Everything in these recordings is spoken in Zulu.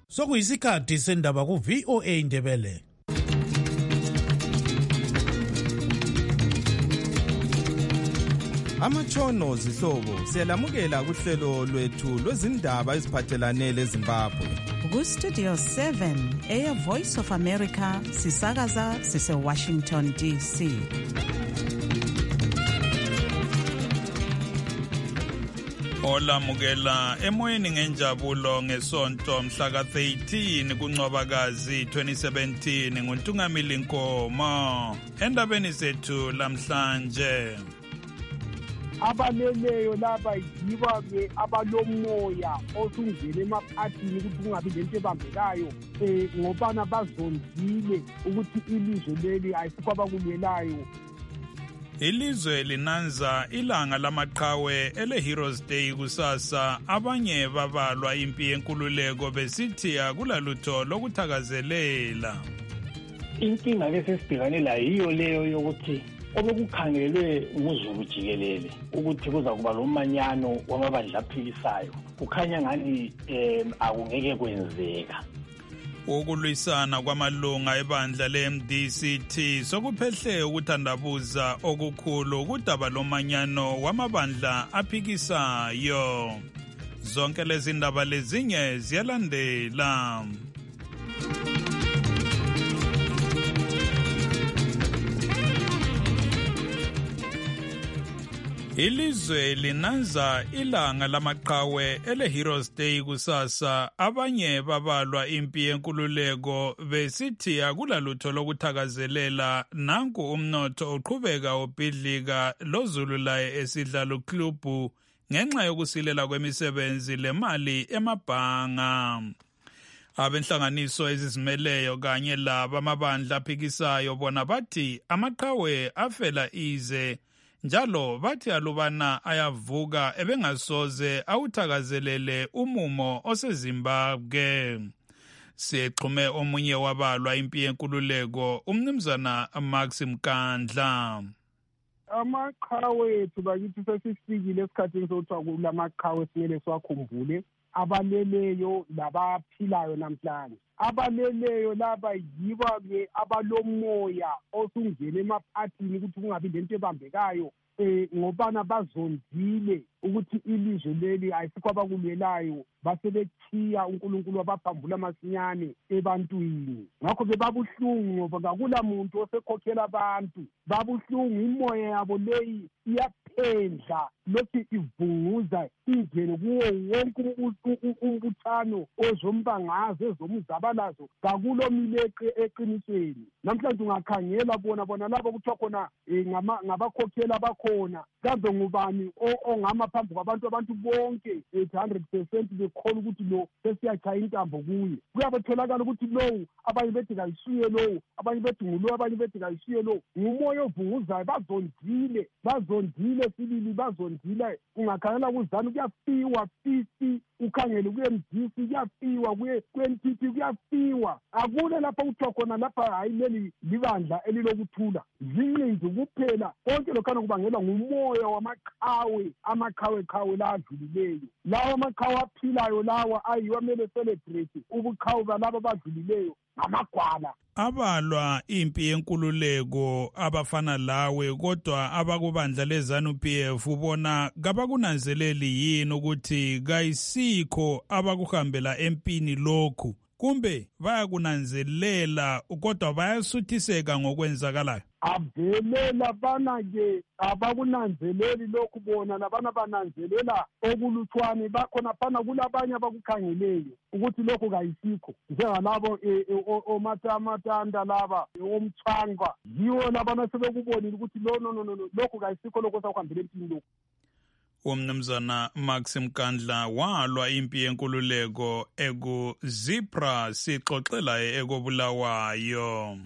Sokuyisikhathi sendaba ku VOA Indebele. Amatshono zihlobo siyalamukela kuhlelo lwethu lwezindaba eziphathelane leZimbabwe. Ku-Studio 7 Air Voice of America sisakaza sise-Washington DC. Olamukela emoyeni ngenjabulo ngesonto mhla ka-13 kuNcwabakazi 2017 nguNtungamili Nkomo. Endabeni zethu lamhlanje, abaleleyo laba yiba-ke abalomoya osungene emaphathini ukuthi kungabi lento ebambekayo ngobana bazondile ukuthi ilizwe leli ayisikho abakulwelayo. ilizwe linanza ilanga lamaqhawe ele-Heroes Day kusasa. Abanye babalwa impi yenkululeko besithi akulalutho lokuthakazelela. Inkinga lesesibhekane layo yiyo leyo yokuthi obekukhangelwe nguZulu jikelele ukuthi kuza kuba lomanyano wamabandla aphikisayo kukhanya ngani akungeke kwenzeka. Ukulwisana kwamalunga ebandla le-MDCT sokuphehle ukuthandabuza okukhulu kudaba lomanyano wamabandla aphikisayo. Zonke lezi ndaba lezinye ziyalandela. Ilizwe linanza ilanga lamaqhawe ele-Heroes Day kusasa. Abanye babalwa impi yenkululeko besithi akulalutho lokuthakazelela. Nanku umnotho uqhubeka ubhidlika, loZulu laye esidlala klubhu ngenxa yokusilela kwemisebenzi lemali emabhanga. Abenhlanganiso ezizimeleyo kanye laba amabandla aphikisayo bona bathi amaqhawe afela ize, njalo bathi alubana ayavuka ebengasoze awuthakazelele umumo oseZimbabwe. Sixhume omunye wabalwa impi yenkululeko, umnumzana Max Mkandla. Amaqhawe ethu bakithi sesifikile esikhathini sokuthi kulamaqhawe simele siwakhumbule, abaleleyo labaphilayo namhlanje. Abaleleyo laba yiba-ke abalomoya osungene emaphathini ukuthi kungabi lento ebambekayo ngobana bazondile ukuthi ilizwe leli ayisikho abakulwelayo, basebethiya uNkulunkulu wabaphambula masinyane ebantwini. Ngakho-ke babuhlungu ngoba kakula muntu osekhokhela abantu. Babuhlungu, imoya yabo leyi iyaphendla lokhu ivunguza ingene kuwo wonke umbuthano ozombangazo ezomzabalazo. Kakulomile eqinisweni. Namhlanje ungakhangela bona labo kuthiwa khona ngabakhokhela abakhona, kambe ngubani ongama phambi kwabantu, abantu bonke 100% bekhola ukuthi lo sesiyachaya intambo kuye. Kuyabetholakala ukuthi lowu abanye bethi kayisuye lowu, abanye bethi ngulo, abanye bethi kayisuye lowu. Ngumoya ovunguzayo. Bazondile sibili, bazondile. Ungakhangela kuzanu kuyafiwa fisi, ukhangele kuyeMdisi kuyafiwa, kuyeNTT kuyafiwa. Akule lapha kuthiwa khona lapha hayi leli libandla elilokuthula. Zinqinzi kuphela. Konke lokhana kubangelwa ngumoya amaqhawe la adlulileyo. Lawa amaqhawe aphilayo lawa ayiwa mele celebrate ubuqhawe balabo badlulileyo ngamagwala. Abalwa impi yenkululeko abafana lawe kodwa abakubandla leZANU-PF ubona kabakunanzeleli yini ukuthi kayisikho abakuhambela empini lokhu, kumbe bayakunanzelela kodwa bayasuthiseka ngokwenzakalayo? Avelela bana-ke abakunanzeleli lokhu, bona labana bananzelela okulutshwane. Bakhona phana kulabanye abakukhangeleyo ukuthi lokhu kayisikho, njengalabo omatanda laba omthwangwa. Yiwo labana sebekubonile ukuthi no lokhu kayisikho lokhu sakuhambela empini lokhu. Umnumzana Max Mkandla walwa impi yenkululeko ekuZipra, sixoxela ekobulawayo.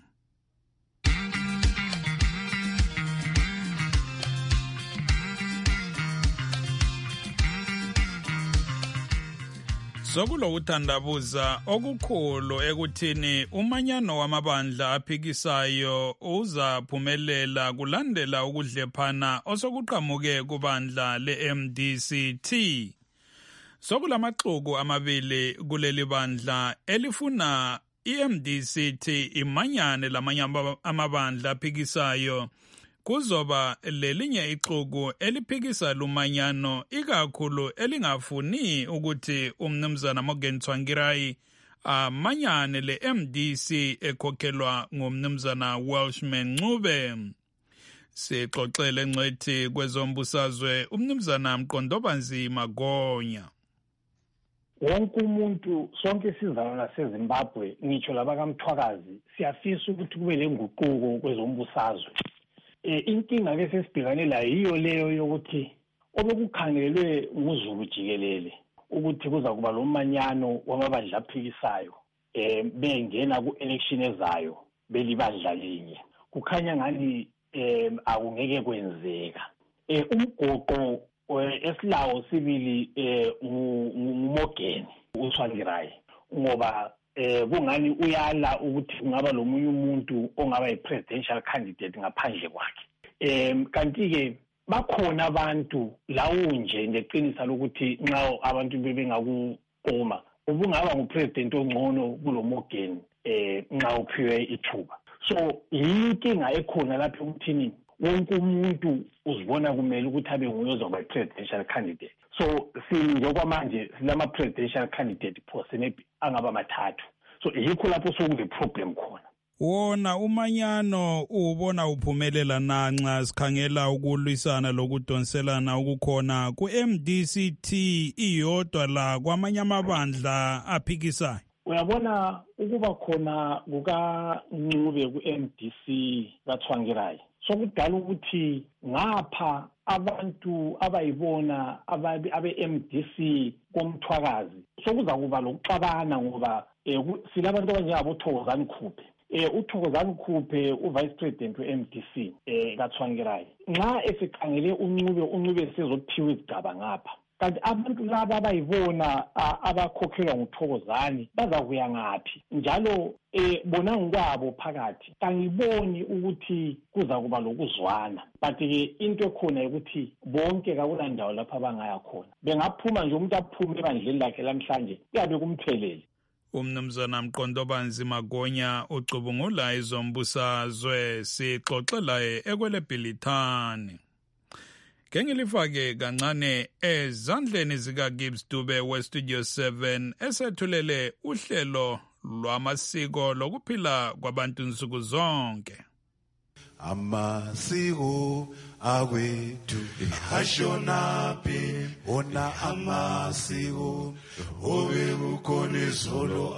Sokulokuthandabuza okukhulu ekuthini umanyano wamabandla aphikisayo uzaphumelela kulandela ukudlephana osokuqhamuke kubandla le-MDCT. Sokulamaxuku amabili kuleli bandla elifuna iMDC imanyane lamanye amabandla aphikisayo. Kuzoba lelinye ixuku eliphikisa lumanyano ikakhulu elingafuni ukuthi umnumzana Morgan Tsvangirai amanyane le-MDC ekhokhelwa ngumnumzana Welshman Ncube. Sixoxele ngcwethi kwezombusazwe umnumzana Mqondobanzi Magonya. Wonke umuntu sonke isizalwane saseZimbabwe ngitsho labakamthwakazi siyafisa ukuthi kube lenguquko kwezombusazwe. Inkinga ke sesibhekane la yiyo leyo yokuthi obekukhangelwe nguZulu jikelele ukuthi kuza kuba lomanyano wamabandla aphikisayo bengena ku-election ezayo belibandla linye. Kukhanya ngani akungeke kwenzeka. Umgoqo esilawo sibili nguMorgan uTsvangirai ngoba kungani uyala ukuthi kungaba lomunye umuntu ongaba yi-presidential candidate ngaphandle kwakhe. Kanti-ke bakhona abantu lawunje ngeqinisa lokuthi nxa abantu bebengakukoma ubungaba ngupresident ongcono kulo Morgan nxa uphiwe ithuba. So yinkinga ekhona lapho ukuthini wonke umuntu uzibona kumele ukuthi abe nguye ozoba yi-presidential candidate. So njengokwamanje silama-presidential candidate phose angaba mathathu. So yikho lapho sokule problem khona. Wona umanyano ubona uphumelela nanxa sikhangela ukulwisana lokudonselana okukhona ku-MDC iyodwa la kwamanye amabandla aphikisayo. Uyabona ukuba khona kukaNcube ku-MDC kaTsvangirai sokudala ukuthi ngapha abantu abayibona abe-MDC komthwakazi sokuza kuba lokuxabana ngoba silabantu abanjengabo Thokozani Khuphe. uThokozani Khuphe uvice president we-MDC kaTsvangirai nxa esekhangele uNcube sezophiwa izigaba ngapha. Kanti abantu laba abayibona abakhokhelwa nguThokozani bazakuya ngaphi njalo bona ngokwabo phakathi kangiboni ukuthi kuza kuba lokuzwana. But-ke into ekhona ukuthi bonke kakulandawo lapho abangaya khona bengaphuma nje umuntu aphume ebandleni lakhe lamhlanje kuyabe kumphelele. Umnumzana Mqondobanzi Magonya ucubungula izombusazwe sixoxelaye ekwelebhilithani. Ngengilifake kancane ezandleni zikaGibbs Dube weStudio 7 esethulele uhlelo lwamasiko lokuphila kwabantu nsuku zonke. Amasiko akwethu ashonaphi ona amasiko obekukhona izolo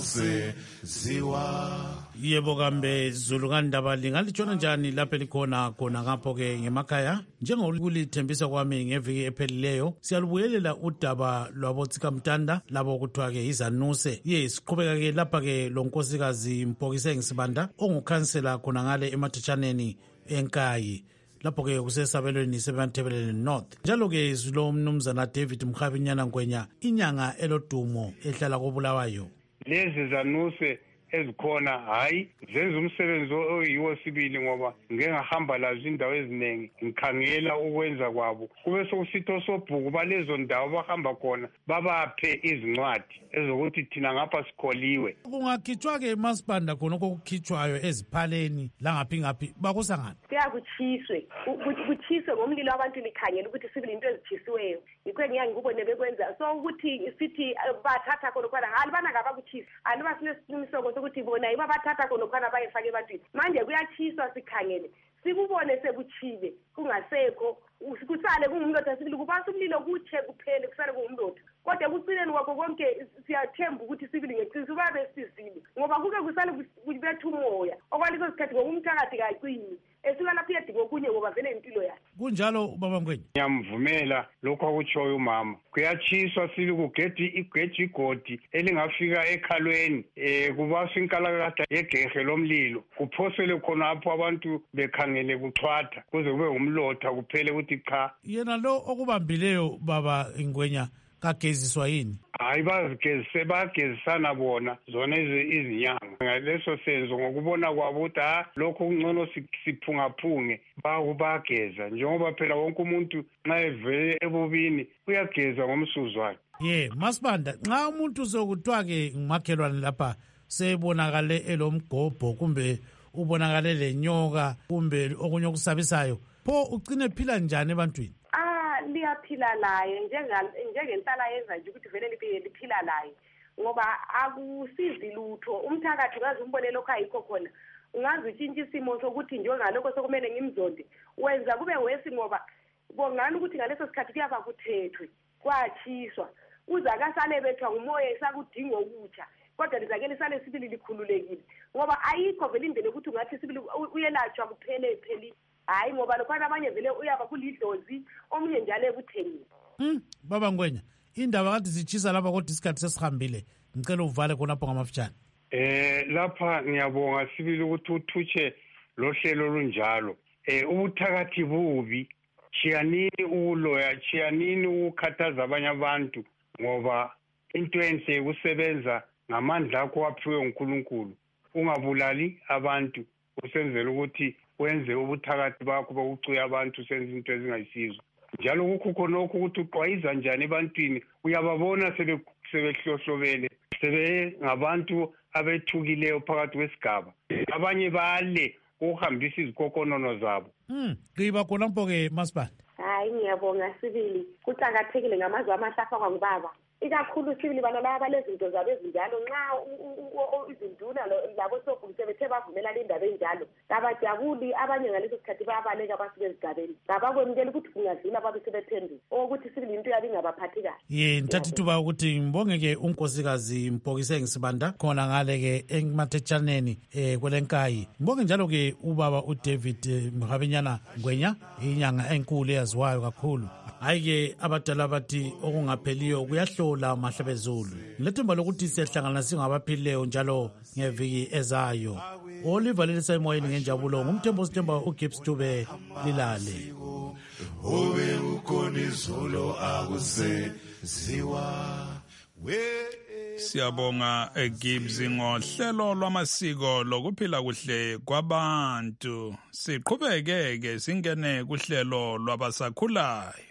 akuseziwa. Yebo kambe Zulu kaNdaba lingalitshona njani lapho likhona ngapho ke ngemakhaya njengokulithembisa kwami ngeviki ephelileyo siyalubuyelela udaba lwabotsika Mtanda labo kuthiwa ke izanuse siqhubeka ke lapha ke lo nkosikazi Mpokise Ngisibanda ongukhansela khona ngale emathutshaneni eNkayi lapho ke kusesabelweni seBanthebeleni North. Njalo ke lo mnumzana David Mkhabinyana Ngwenya inyanga elodumo ehlala koBulawayo. Lezi zanuse ezikhona hayi zenza umsebenzi oyiwo sibili ngoba ngengahamba lazo indawo eziningi ngikhangela ukwenza kwabo kube sokusitho sobhuku balezo ndawo bahamba khona babaphe izincwadi ezokuthi thina ngapha sikholiwe. Kungakhitshwa ke eMasipanda khona okukhitshwayo eziphaleni langaphi bakusangana kuyakuchiswe kuchiswe ngomlilo abantu likhangela ukuthi sibili into ezithisiweyo yikho ngiyangikubone bekwenza so ukuthi sithi bathatha khona khona halibana ngabakuchisa aliba sinesimiso ukuthi bona yiba bathatha khona khona bayifake ebantwini manje kuyachiswa sikhangele sikubone sekuchibe kungasekho kusale kungumlotha sibili kubasa umlilo kutshe kuphele kusale kungumlotha kodwa kucineni kwakho konke siyathemba ukuthi sibili ngeqiniso babe sizile ngoba kuke kusale kubetha umoya okwaleso sikhathi ngokumthakathi kacini esuka lapho yedinga okunye ngoba vele impilo yakhe kunjalo ubaba Mngwenya. Ngiyamvumela lokho akutshoyo umama kuyachiswa sili kugedi igodi elingafika ekhalweni kubasa inkalakatha yegehe lomlilo kuphosele khonapho abantu bekhangele kuchwatha kuze kube umlotha kuphele ukuthi cha. Yena lo okubambileyo baba Ngwenya kageziswa yini? Hayi bagezisana bona zona izinyanga ngaleso senzo ngokubona kwabo ukuthi lokho kungcono siphungaphunge bageza njengoba phela wonke umuntu nxa evele ebubini uyageza ngomsuzwane. Masibanda, nxa umuntu sokuthiwa ke ngumakhelwane lapha sebonakale elomgobho kumbe ubonakale lenyoka kumbe okunye okusabisayo, pho ugcine phila njani ebantwini? Liyaphila laye njengenhlala yenza nje ukuthi vele liphila laye ngoba akusizi lutho. Umthakathi ungaze umbone lokho ayikho khona, ungaze utshintshe isimo sokuthi njengalokho sokumele ngimzonde, wenza kube wesi ngoba bongani ukuthi ngaleso sikhathi kuyaba kuthethwe kwachiswa uza kasale bethwa ngumoya esakudinga ukutsha, kodwa lizake lisale sibili likhululekile ngoba ayikho vele indlela ukuthi ungathi sibili uyelatshwa kuphele pheli. Hayi ngoba lokho abanye vele uyaba kulidlozi, omunye njalo ekuthengile. Baba Ngwenya, indaba kade zichisa lapha kodwa isikhathi sesihambile, ngicela uvale khonapho ngamafutshane. Lapha ngiyabonga sibili ukuthi uthutshe lo hlelo olunjalo. Ubuthakathi bubi, chiyanini ukuloya, chiyanini ukukhathaza abanye abantu ngoba into enhle ukusebenza ngamandla akho waphiwe uNkulunkulu. Ungabulali abantu, usenzele ukuthi wenze ubuthakathi bakho bokucuya abantu senze into ezingayisizo. Njalo kukho khonokho ukuthi uqwayiza njani ebantwini, uyababona sebehlohlobele, ngabantu abethukileyo phakathi kwesigaba. Abanye bale ukuhambisa izikokonono zabo. Ngiba khonapho-ke Masibanda. Hayi ngiyabonga sibili, kuqakathekile ngamazwi amahle afakwa ngubaba. Ikakhulu sibili bana laba balezinto zabo ezinjalo nxa izinduna labo sofundise bethe bavumelana indaba enjalo abajabuli, abanye ngaleso sikhathi bayabaleka basuke ezigabeni, ngabakwemukela ukuthi kungadlula babe sebephenduka ukuthi sibili into yabe ingabaphathi kahle. Ngithatha ithuba ukuthi ngibonge-ke unkosikazi Mpokise Ngisibanda khona ngale-ke ematetshaneni kwelenkayi. Ngibonge njalo-ke ubaba uDavid Mhabenyana Ngwenya, inyanga enkulu eyaziwayo kakhulu. Hayi-ke abadala bathi okungapheliyo kuyahlola mahlabezulu. Ngilethemba lokuthi siyahlangana singabaphilileyo njalo ngeviki ezayo. Oliver lelisa emoyeni ngenjabulo ngumthembo sithemba uGibbs Dube lilale. Obe ukhona izolo akusenziwa. Siyabonga eGibbs ngohlelo lwamasiko lokuphila kuhle kwabantu. Siqhubeke-ke singene kuhlelo lwabasakhulayo.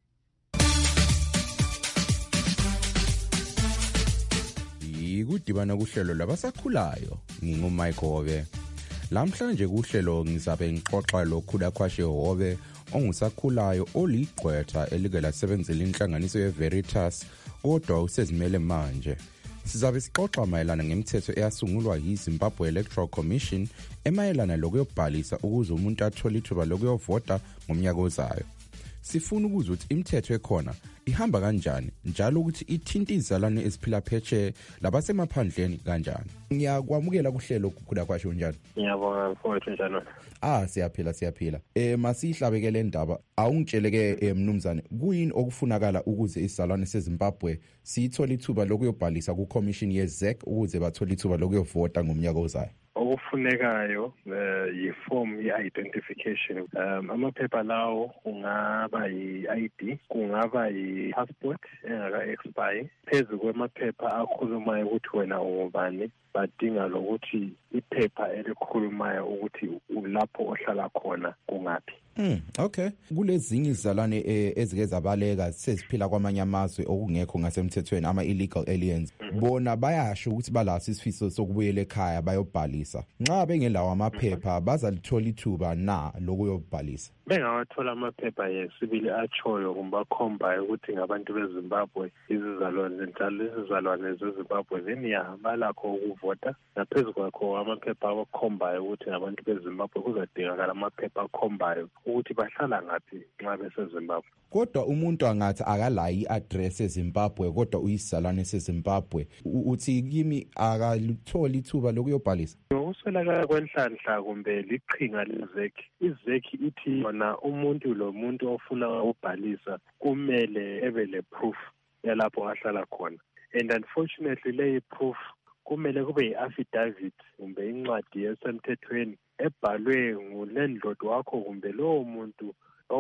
Kudibana kuhlelo labasakhulayo nginguMike Hobe. Lamhlanje kuhlelo ngizabe ngixoxa loKhudakhwashe Hobe ongusakhulayo oliqwetha elike lasebenzela inhlanganiso yeVeritas kodwa usezimele manje. Sizabe sixoxa mayelana ngemithetho eyasungulwa yiZimbabwe Electoral Commission emayelana lokuyobhalisa ukuze umuntu athole ithuba lokuyovota ngomnyaka ozayo. Sifuna ukuzwa ukuthi imithetho ekhona ihamba kanjani njalo ukuthi ithinta izalwane eziphila phetshe labasemaphandleni kanjani. Ngiyakwamukela kuhlelo Khudakhwashe unjani? Ngiyabonga mfowethu njalo. Siyaphila. Masihlabekele indaba. Awungitsheleke mnumzane, kuyini okufunakala ukuze izalwane seZimbabwe siyithola ithuba lokuyobhalisa ku commission yeZEC ukuze bathole ithuba lokuyovota ngomnyaka ozayo? Okufunekayo yiform ye-identification. Amaphepha lawo kungaba yi-ID, kungaba yi-passport engaka-expire. Phezu kwemaphepha akhulumayo ukuthi wena ungubani, badinga lokuthi iphepha elikhulumayo ukuthi ulapho ohlala khona kungaphi. Okay. Kulezinye izalwane ezike zabaleka seziphila kwamanye amazwe okungekho ngasemthethweni ama-illegal aliens. Bona bayasho ukuthi balaso isifiso sokubuyela ekhaya bayobhalisa. Nxa bengelawo amaphepha bazalithola ithuba na lokuyobhalisa? Bengawathola amaphepha yesibili atshoyo kumbe akhombayo ukuthi ngabantu beZimbabwe, izizalwane njalo izizalwane zeZimbabwe ziniyahamba lakho ukuvota. Naphezu kwakho amaphepha akhombayo ukuthi ngabantu beZimbabwe kuzadingakala amaphepha akhombayo ukuthi bahlala ngaphi nxa beseZimbabwe. Kodwa umuntu angathi akalayi i-address eZimbabwe kodwa uyisizalwane seZimbabwe, uthi kimi akalutholi ithuba lokuyobhalisa? Ukuswelakala kwenhlanhla kumbe liqhinga leZEC. iZEC ithi yona umuntu lo muntu ofuna ukubhalisa kumele ebe le proof yalapho ahlala khona, and unfortunately leyi proof kumele kube yi-affidavit kumbe incwadi esemthethweni ebhalwe ngulandlord wakho kumbe lowo muntu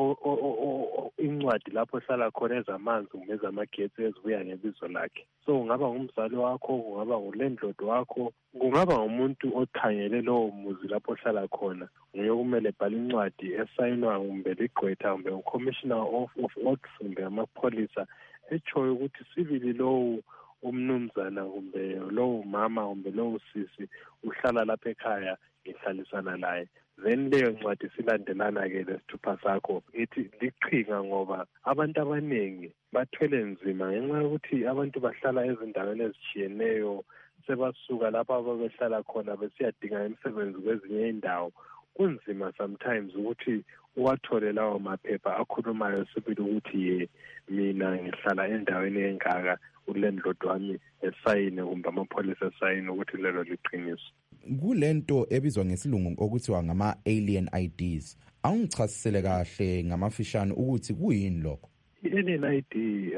incwadi lapho hlala khona ezamanzi kumbe ezamagetsi ezibuya ngebizo lakhe. So kungaba ngumzali wakho, kungaba ngulandlord wakho, kungaba ngumuntu okhangele lowo muzi lapho hlala khona, nguye kumele ebhale incwadi esayinwa kumbe ligqwetha kumbe ucommissioner of works kumbe amapholisa etshoyo ukuthi sibili lowo umnumzana kumbe lowo mama kumbe lowo sisi uhlala lapha ekhaya ngihlalisana laye. Then leyo ncwadi silandelana-ke lesithupha sakho ithi liqhinga ngoba abantu abaningi bathwele nzima ngenxa yokuthi abantu bahlala ezindaweni ezitshiyeneyo, sebasuka lapha ababehlala khona besiyadinga imisebenzi kwezinye indawo. Kunzima sometimes ukuthi uwathole lawo maphepha akhulumayo sibili ukuthi mina ngihlala endaweni engaka, ulandlord wami esayine kumbe amapholisa esayine ukuthi lelo liqiniso. Kulento ebizwa ngesilungu okuthiwa ngama-alien IDs, awungichasisele kahle ngamafishane ukuthi kuyini lokho? I-alien ID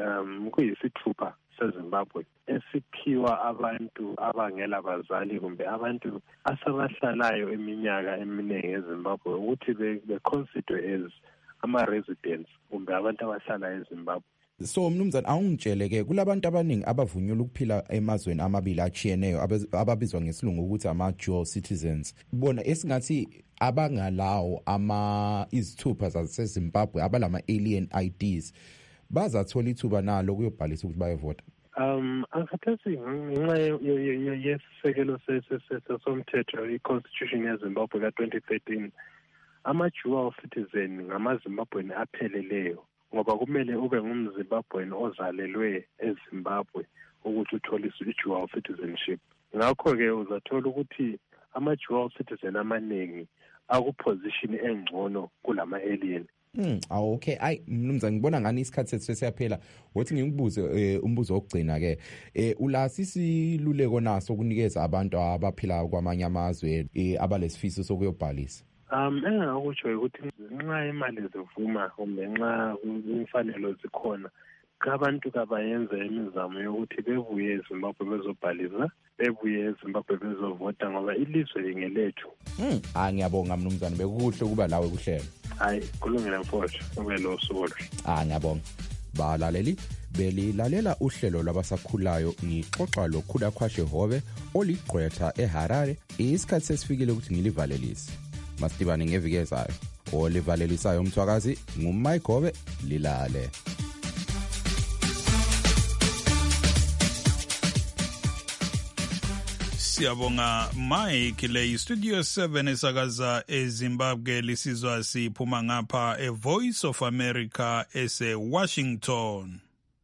kuyisithupha seZimbabwe esiphiwa abantu abangela bazali kumbe abantu asebahlalayo iminyaka eminingi eZimbabwe ukuthi be-consider as ama-residents kumbe abantu abahlala eZimbabwe. So mnumzane awungitshele-ke kulabantu abaningi abavunyelwa ukuphila emazweni amabili achiyeneyo ababizwa ngesilungu ukuthi ama-dual citizens, bona esingathi abangalawo izithupha zaseZimbabwe abalama-alien IDs bazathola ithuba nalo kuyobhalisa ukuthi bayevota? Angikhathesi ngenxa yesisekelo somthetho i-constitution yeZimbabwe ka-2013 ama-dual citizen ngamaZimbabweni apheleleyo, ngoba kumele ube ngumZimbabweni ozalelwe eZimbabwe ukuthi uthole i-dual citizenship. Ngakho-ke uzathola ukuthi ama-dual citizen amaningi akuposition engcono kulama-alien. Okay, mnumzane ngibona ngani isikhathi sethu siyaphela. Wothi ngikubuze umbuzo wokugcina-ke, ulasi isiluleko naso ukunikeza abantu abaphila kwamanye amazwe abalesifiso sokuyobhalisa? Engakutsho ukuthi nxa imali zivuma kumbe nxa imfanelo zikhona, abantu kabayenze imizamo yokuthi bebuye eZimbabwe bezobhalisa, bebuye eZimbabwe bezovota ngoba ilizwe ngelethu. Ngiyabonga mnumzane, bekukuhle ukuba lawe kuhlelo. Hayi, kulungile mfowethu, ube lo suku. Ngiyabonga. Balaleli belilalela uhlelo lwabasakhulayo ngixoxa loKhulakhwashe Hobe oligqwetha eHarare. Isikhathi sesifikile ukuthi ngilivalelise. Masibane ngeviki ezayo. Olivalelisayo umthwakazi nguMike Hobe, lilale. Siyabonga Mike. Le Studio 7 esakaza eZimbabwe lisizwa siphuma ngapha eVoice of America ese-Washington.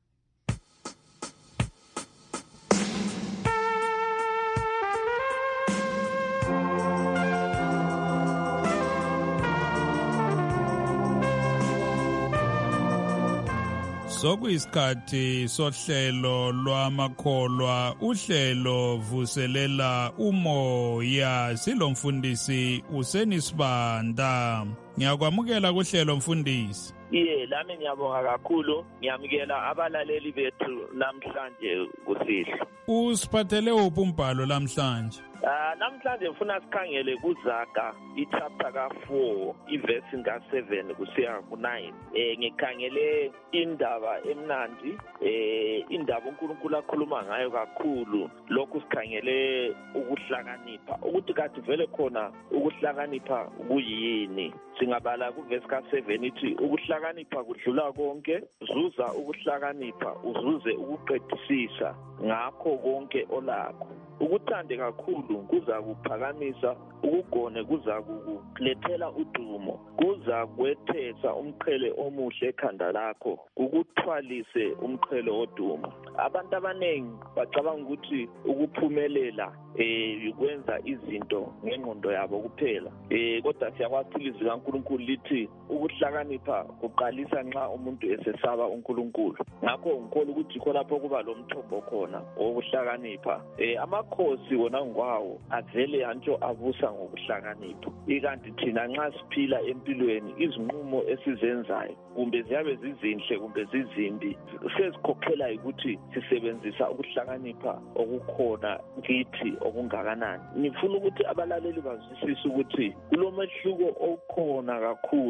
Sokuyisikhathi sohlelo lwamakholwa, uhlelo vuselela umoya. Silomfundisi uSenisibanda. Ngiyakwamukela kuhlelo mfundisi. Lami ngiyabonga kakhulu, ngiyamukela abalaleli bethu namhlanje kusihlwa. Usiphathele uphi umbhalo namhlanje? Namhlanje ngifuna sikhangele kuZaga ichapter ka4 iverse ka7 kusiya ku9. Ngikhangele indaba emnandi, indaba uNkulunkulu akhuluma ngayo kakhulu. Lokhu sikhangele ukuhlakanipha, ukuthi kathi vele khona ukuhlakanipha kuyini. Singabala kuverse ka7 ithi ukuhlakanipha kudlula konke, zuza ukuhlakanipha uzuze ukuqedisisa ngakho konke olakho. Ukuthande kakhulu kuza kuphakamisa, ukugone kuza kukulethela udumo, kuza kwethesa umqhele omuhle ekhanda lakho, kukuthwalise umqhele odumo. Abantu abaningi bacabanga ukuthi ukuphumelela ukwenza izinto ngengqondo yabo kuphela, kodwa siyakwazi ilizwi kaNkulunkulu lithi ukuhlakanipha kuqalisa nxa umuntu esesaba uNkulunkulu. Ngakho ngikholwa ukuthi khona lapho kuba lo mthombo khona wokuhlakanipha. Amakhosi wona ngwawo avele antsho abusa ngokuhlakanipha. Ikanti thina nxa siphila empilweni, izinqumo esizenzayo kumbe ziyabe zizinhle kumbe zizimbi, sezikhokhela ukuthi sisebenzisa ukuhlakanipha okukhona kithi okungakanani. Ngifuna ukuthi abalaleli bazwisise ukuthi kulomehluko okhona kakhulu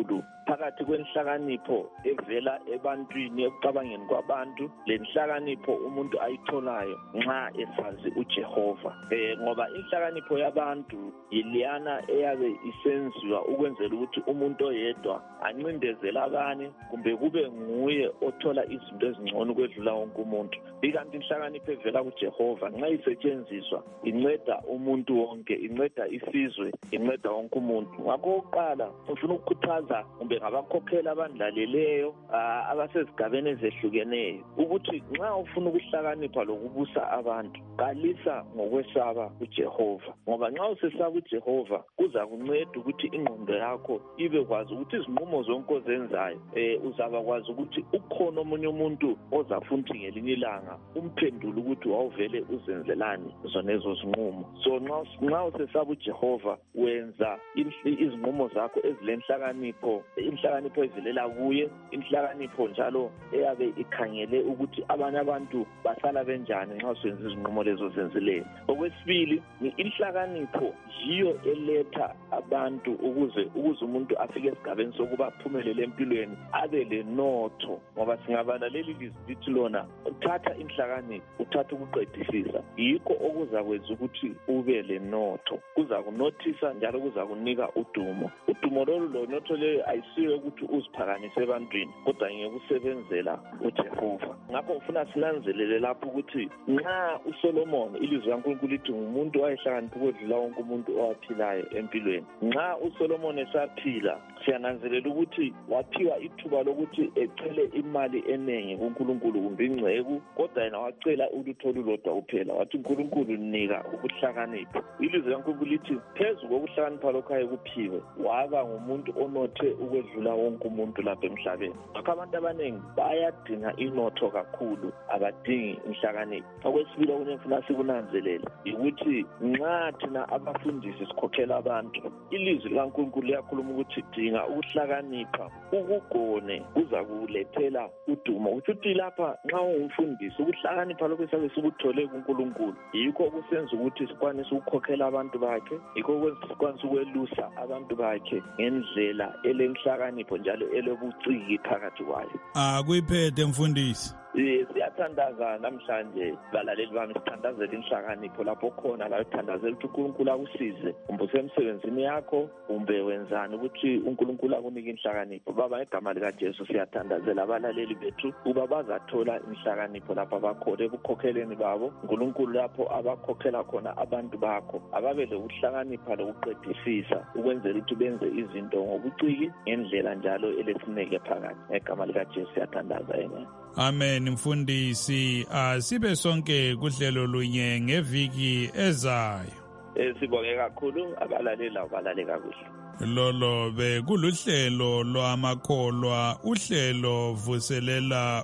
phakathi kwenhlakanipho evela ebantwini ekucabangeni kwabantu lenhlakanipho umuntu ayitholayo nxa esazi uJehova. Ngoba inhlakanipho yabantu yiliyana eyabe isenziwa ukwenzela ukuthi umuntu oyedwa ancindezele abanye kumbe kube nguye othola izinto ezingcono kwedlula wonke umuntu. Ikanti inhlakanipho evela kuJehova nxa isetshenziswa inceda umuntu wonke, inceda isizwe, inceda wonke umuntu. Ngakho uqala ufuna ukukhuthaza kumbe ngabakhokheli abandlaleleyo abasezigabeni ezehlukeneyo ukuthi nxa ufuna ukuhlakanipha lokubusa abantu qalisa ngokwesaba uJehova. Ngoba nxa usesaba uJehova kuza kunceda ukuthi ingqondo yakho ibe kwazi ukuthi izinqumo zonke ozenzayo uzaba kwazi ukuthi ukhona omunye umuntu ozafuna ukuthi ngelinye ilanga umphendule ukuthi wawuvele uzenzelani zonezo zinqumo. So nxa usesaba uJehova wenza izinqumo zakho ezilenhlakanipho, inhlakanipho ezilela kuye, inhlakanipho njalo eyabe ikhangele ukuthi abanye abantu basala benjani nxa usenza izinqumo lezo zenzileyo. Okwesibili, inhlakanipho yiyo eletha abantu ukuze umuntu afike esigabeni sokuba aphumelele empilweni abe lenotho. Ngoba singabala leli lizithi lona uthatha inhlakanipho, uthatha ukuqedisisa, yikho okuzakwenza ukuthi ube lenotho. Kuza kunothisa njalo kuza kunika udumo. Udumo lolu notho leyo ayisiwe ukuthi uziphakamise ebantwini kodwa ngekusebenzela uJehova. Ngakho ufuna sinanzelele lapho ukuthi nxa uSolomon ilizwi laNkulunkulu lithi ngumuntu owayehlakanipha ukwedlula wonke umuntu owaphilayo empilweni. Nxa uSolomon esaphila siyananzelela ukuthi waphiwa ithuba lokuthi ecele imali eningi kuNkulunkulu kumbe ingceku, kodwa yena wacela ulutho olulodwa kuphela. Wathi uNkulunkulu nika ukuhlakanipha. Ilizwi laNkulunkulu lithi phezu kokuhlakanipha lokho ayekuphiwe waba ngumuntu onothe ukwedlula wonke umuntu lapha emhlabeni. Ngakho abantu abaningi bayadinga inotho kakhulu, abadingi inhlakanipho. Okwesibili okunye ngifuna sikunanzelele ukuthi nxa thina abafundisi sikhokhela abantu, ilizwi laNkulunkulu liyakhuluma ukuthi dinga ukuhlakanipha, ukugone kuza kulethela udumo. Ukuthi lapha nxa ungumfundisi ukuhlakanipha lokho esabe sikuthole kuNkulunkulu yikho okusenza ukuthi sikwanise ukukhokhela abantu bakhe, yikho okwenza sikwanise ukwelusa abantu bakhe ngendlela elenhlakanipho njalo elobuciki phakathi kwayo. Kuyiphethe mfundisi. Siyathandaza namhlanje balaleli bami, sithandazela inhlakanipho lapho khona la uthandazela ukuthi uNkulunkulu akusize kumbe usemsebenzini yakho kumbe wenzani ukuthi uNkulunkulu akunike inhlakanipho. Baba, ngegama likaJesu siyathandazela abalaleli bethu ukuba bazathola inhlakanipho lapho abakhona ebukhokheleni babo. uNkulunkulu lapho abakhokhela khona abantu bakho ababe lokuhlakanipha lokuqedisisa ukwenzela ukuthi benze izinto ngobuciki ngendlela njalo elesineke phakathi. Ngegama likaJesu siyathandaza. Amen. Amen mfundisi. Sibe sonke kuhlelo lunye ngeviki ezayo. Sibonge kakhulu abalaleli abalale kakuhle. Lolo bekuluhlelo lwamakholwa, uhlelo vuselela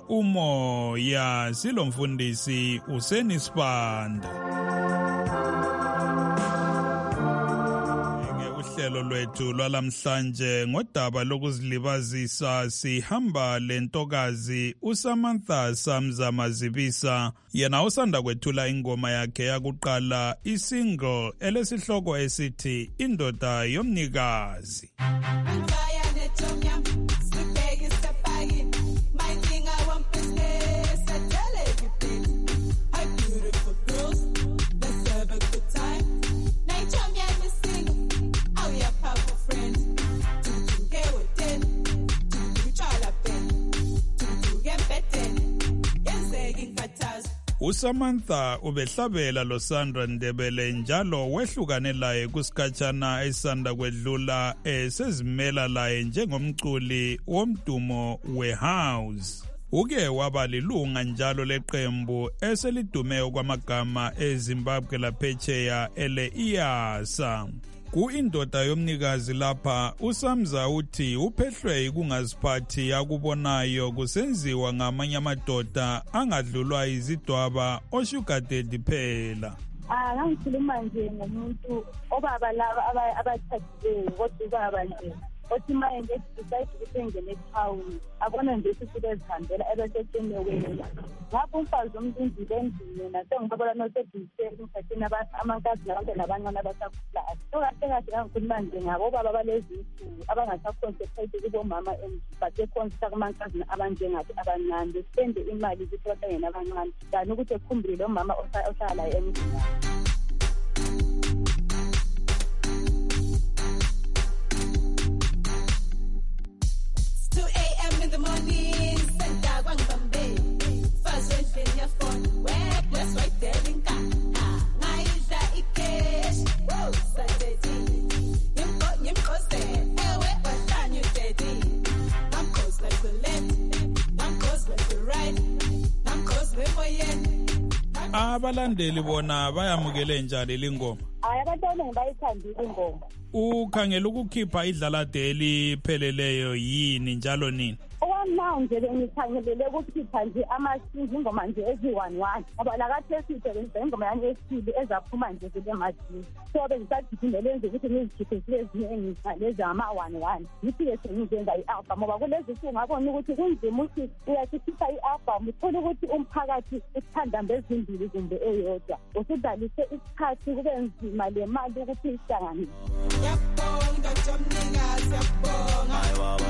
umoya. Silomfundisi uSenisibanda. Uhlelo lwethu lwalamhlanje ngodaba lokuzilibazisa sihamba lentokazi uSamantha Samzamazibisa, yena usanda kwethula ingoma yakhe yakuqala isingle elesihloko esithi Indoda Yomnikazi. uSamantha ubehlabela loSandra Ndebele njalo wehlukane laye kusikhatshana esanda kwedlula sezimela laye njengomculi womdumo wehouse. Uke waba lilunga njalo leqembu eselidume kwamagama eZimbabwe laphetsheya ele-IASA. Ku-Indoda Yomnikazi lapha uSamza uthi uphehlwe kungaziphathi akubonayo kusenziwa ngamanye amadoda angadlulwa izidwaba osugar daddy phela. Ngikhuluma nje ngomuntu obaba laba abathathileyo kodwa ubaba nje othi maye ngedecide ukuthi engene ethawuni abona nje ukuthi bezihambela ebesesenewela ngapho umfazi omlindile endlini yena sengibabona nosebhiseni ngithatheni amankazi nabantwana abancane abasakhulayo so kahle kahle kangikhuluma nje ngabo baba balezi insuku abangasaconcentrate kubomama basekhonsa kumankazini abanjengathi abancane besende imali ukuthi bahlangene abancane kanti ukuthi ekhumbule lo mama ohlala la emzini. 2 a.m. in the morning, senta kwangibambe fast endlini yafona webs right there in car ngayidla ikesh sadethi yimkose ewe wahlanya udedi I'm close like the left I'm close like the right I'm close lemoyeni. Abalandeli bona bayamukele njani lingoma? Hayi abantwana ngibayithandile ingoma. Ukhangela ukukhipha idlaladeli pheleleyo yini njalo nini? Okwamanje bengikhangelele ukukhipha nje amasinzi ingoma nje ezi-1-1 ngoba lakathesithe benza ingoma yani esile ezaphuma nje kule madini so bengisagiphindele nje ukuthi ngizikhiphe zile ezinye lezi ama-1-1 ngiphike sengizenza i-album ngoba kulezi nsuku ngabona ukuthi kunzima ukuthi uyakhipha i-album uthole ukuthi umphakathi uthanda mbezimbili kumbe eyodwa usudlalise isikhathi kube nzima le mali ukuthi ihlanganise. Yabonga Jomnikazi yabonga.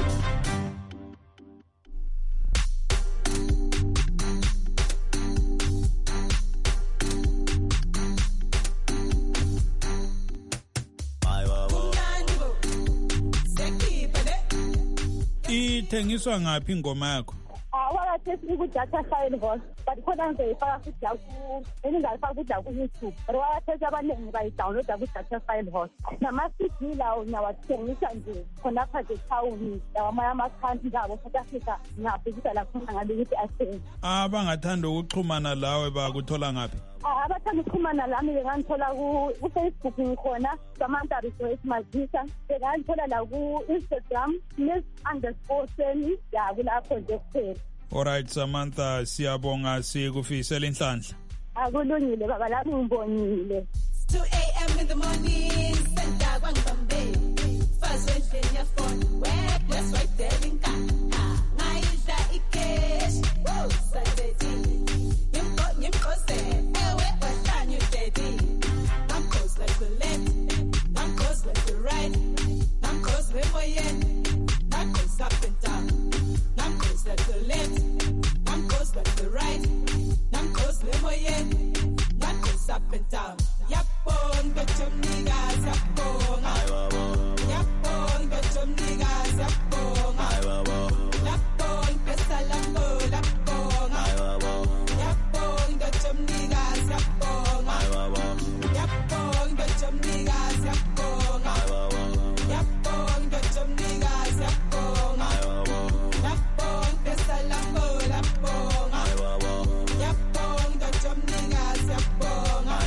Ithengiswa ngaphi ingoma yakho? Wakathesi ku-data file host but khona ngizayifaka futhi engingayifaka futhi ku-YouTube but wakathesi abaningi bayidawunloda ku-data file host nama-CD lawo ngiyawathengisa nje khonapha ethawuni lawamanye amakhanti kabo South Africa ngiyabhekisa lakhona ngabe ukuthi athenge. Abangathanda ukuxhumana lawe bakuthola ngaphi? Abathanda ukuxhumana lami bengangithola ku-Facebook ngikhona Samantha Rejoice Mazisa bengangithola la ku-Instagram Miss_Seni kulapho nje kuphela. Alright Samantha, siyabonga sikufisela inhlanhla. Akulungile baba lami ngibonile. 2 a.m. in the morning, senta kwangibambe fast endlini yafona webs right there in car ngayidla ikesh sadethi yimkose ewe wahlanya udedi I'm close like the left I'm close like the right I'm close lemoyeni I'm close up and down I'm close like the left I'm close like the right I'm close lemoyeni I'm close up and down. Yabonga Jomnikazi yabonga. Yabonga Jomnikazi yabonga. Yabonga Salambo yabonga. Yabonga Jomnikazi yabonga. Yabonga Jomnikazi yabonga. Yabonga Jomnikazi yabonga. Yabonga Salambo yabonga. Yabonga Jomnikazi yabonga.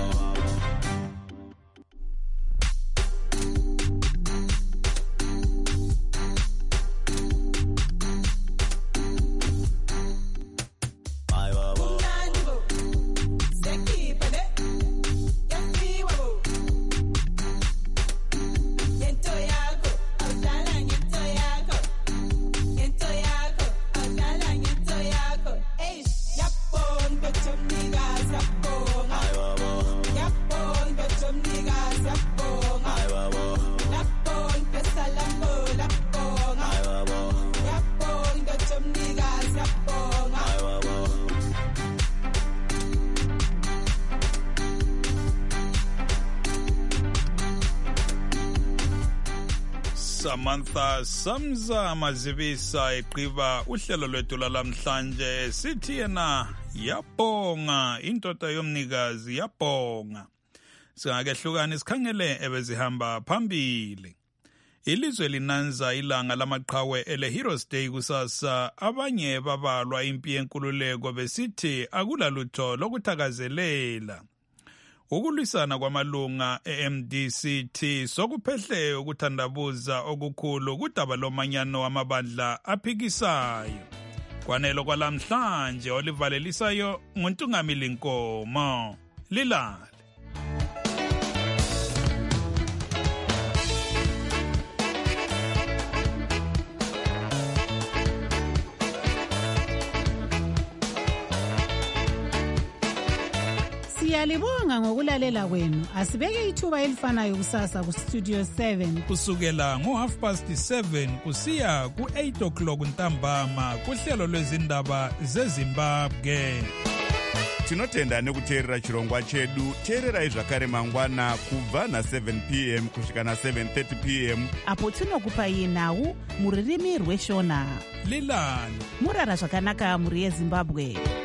Samantha Samza Mazivisa eqiba uhlelo lwethu lamhlanje sithi yena yabonga indoda yomnikazi yabonga. Singakehlukana isikhangele ebezihamba phambili. Ilizwe linanza ilanga lamaqhawe ele Heroes Day kusasa abanye babalwa impi yenkululeko besithi akulalutho lokuthakazelela. Ukulwisana kwamalunga eMDCT sokuphehle ukuthandabuza okukhulu kudaba lomanyano wamabandla aphikisayo. Kwanelo kwalamhlanje olivalelisayo nguNtungamili Nkomo. Lilale. Siyalibonga ngokulalela kwenu. Asibeke ithuba elifanayo kusasa kuStudio 7 kusukela ngo7:30 kusiya ku8 o'clock ntambama kuhlelo lwezindaba zeZimbabwe. Tinotenda nekuteerera chirongwa chedu. Teererai zvakare mangwana kubva na7 p.m. kusvika na7:30 p.m. apo tinokupai nhau muririmi rweshona. Lilani murara zvakanaka muri yeZimbabwe.